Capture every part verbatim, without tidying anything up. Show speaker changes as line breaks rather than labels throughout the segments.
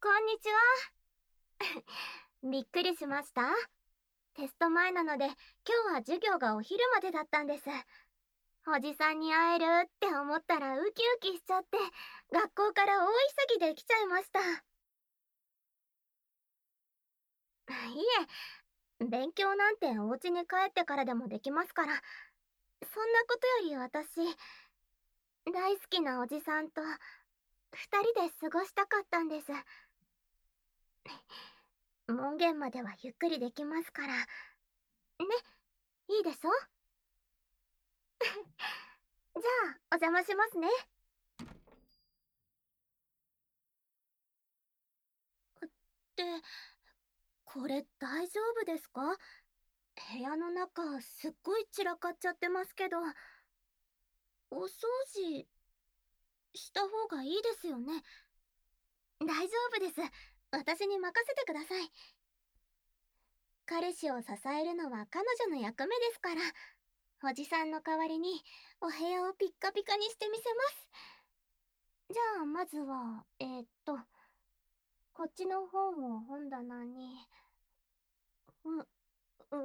こんにちは。びっくりしました。テスト前なので、今日は授業がお昼までだったんです。おじさんに会えるって思ったらウキウキしちゃって、学校から大急ぎで来ちゃいました。いえ、勉強なんてお家に帰ってからでもできますから、そんなことより私、大好きなおじさんと二人で過ごしたかったんです。門限まではゆっくりできますから。ね、いいでしょ？じゃあ、お邪魔しますね。って、これ大丈夫ですか？部屋の中すっごい散らかっちゃってますけど、お掃除した方がいいですよね？大丈夫です。私に任せてください。彼氏を支えるのは彼女の役目ですから、おじさんの代わりにお部屋をピッカピカにしてみせます。じゃあまずは、えー、っと、こっちの本を本棚に。う、え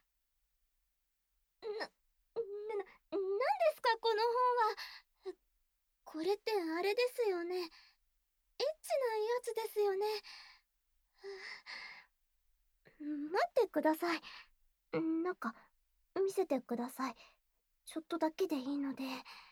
な、な、な、なんですかこの本は。これってあれですよね。エッチなやつですよね。待ってください。なんか、見せてください。ちょっとだけでいいので。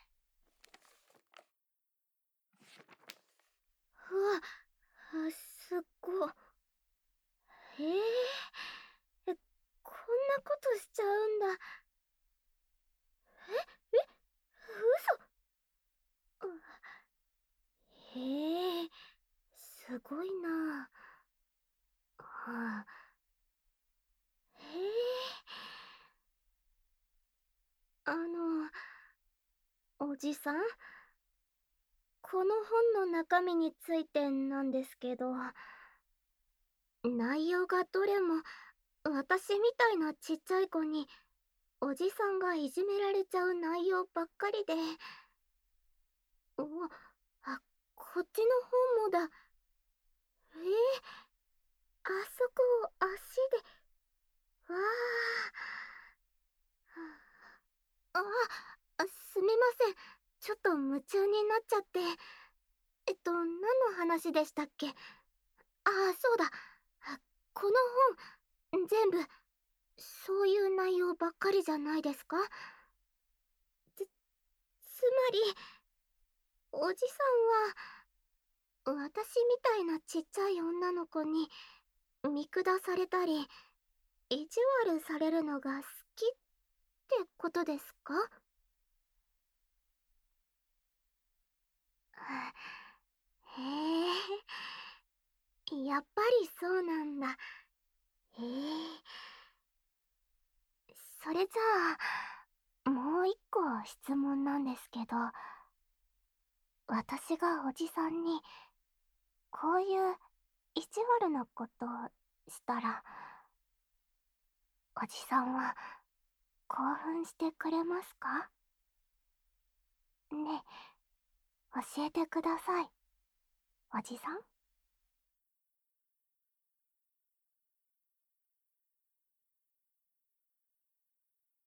うわ、すっご。えー、え、こんなことしちゃうんだ。え、え、嘘。へえ、すごいな。はあ、へえ、あの、おじさん、この本の中身についてなんですけど、内容がどれも私みたいなちっちゃい子におじさんがいじめられちゃう内容ばっかりで。うわ、あ、こっちの本もだ。えー、あそこを足で。わあ。あ、すみません。ちょっと夢中になっちゃって。えっと、何の話でしたっけ？ああ、そうだ。あ、この本、全部、そういう内容ばっかりじゃないですか？つ、つまり、おじさんは、私みたいなちっちゃい女の子に見下されたり、意地悪されるのが好きってことですか？へえ、やっぱりそうなんだ。へえ。それじゃあ、もう一個質問なんですけど、私がおじさんに、こういう意地悪なことをしたら、おじさんは興奮してくれますか？ねえ、教えてください。おじさん。